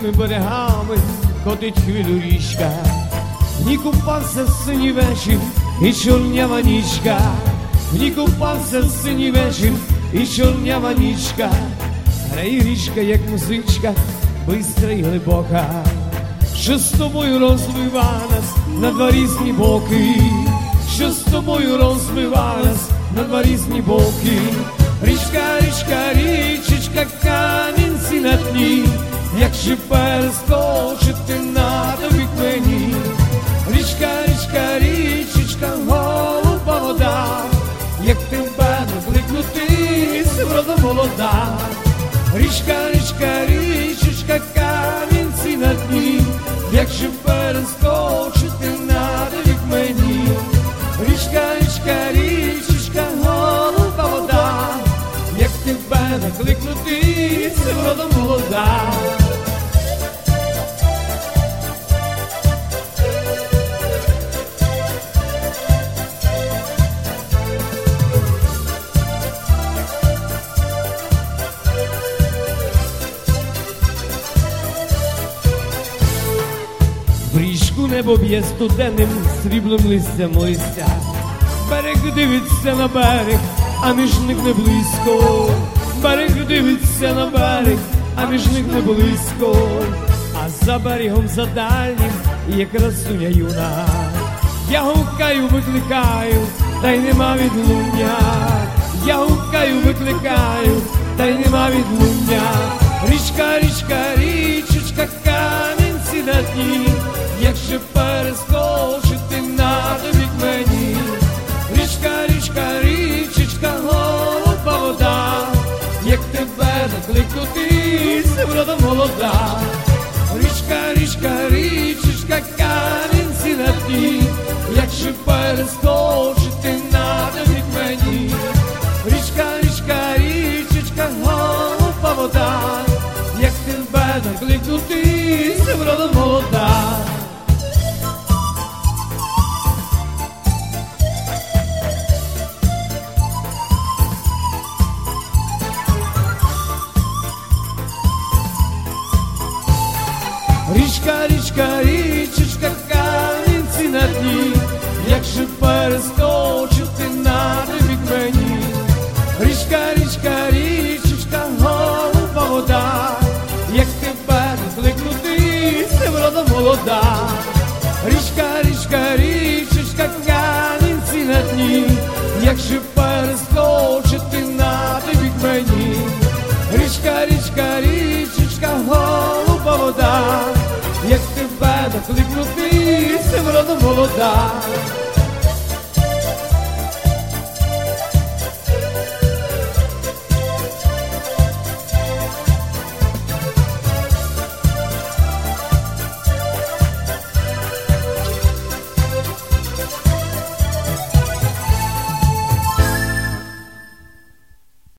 синими берегами ходить хвилю річка. В ній купався синій вечір і чорнява нічка. В ній купався синій вечір і чорнява нічка. Грає річка, як музичка, бистра й глибока, що з тобою розлива нас на два різні боки, що з тобою розлива нас на два різні боки. Річка, річка, річечка, камінці на дні, як же перескочити на тобі мені. Річка, річка, річечка, голуба вода, як тебе накликнути, врода молода. Річка, річка, річечка, камінці на дні, як же перескочити на тобі мені. Річка, річка, річечка, голуба вода, як тебе накликнути, врода молода. В річку небо б'є студенним сріблим листям листя. Берег дивиться на берег, а між них не близько. Берег дивиться на берег, а між них не близько. А за берегом, за дальнім, є красуня юна. Я гукаю, викликаю, та й нема відлуння. Я гукаю, викликаю, та й нема відлуння. Річка, річка, річечка, камінці на дні, як же перескочити на тобі мені. Річка, річка, річечка, голуба вода, як тебе накликнути, врода молода. Річка, річка, річечка, камінці на дні, як же перескочити на тобі мені. Річка, річка, річечка, голуба вода, як тебе накликнути, врода молода. Річка, річка, річечка, камінці на дні, як же перескочити на тобі мені. Річка, річка, річечка, голуба вода, як тебе накликнути, врода молода. Річка, річка, річечка, камінці на дні, як же перескочити на тобі мені. Річка, річка, річечка, голуба вода, як тебе накликнути, врода молода.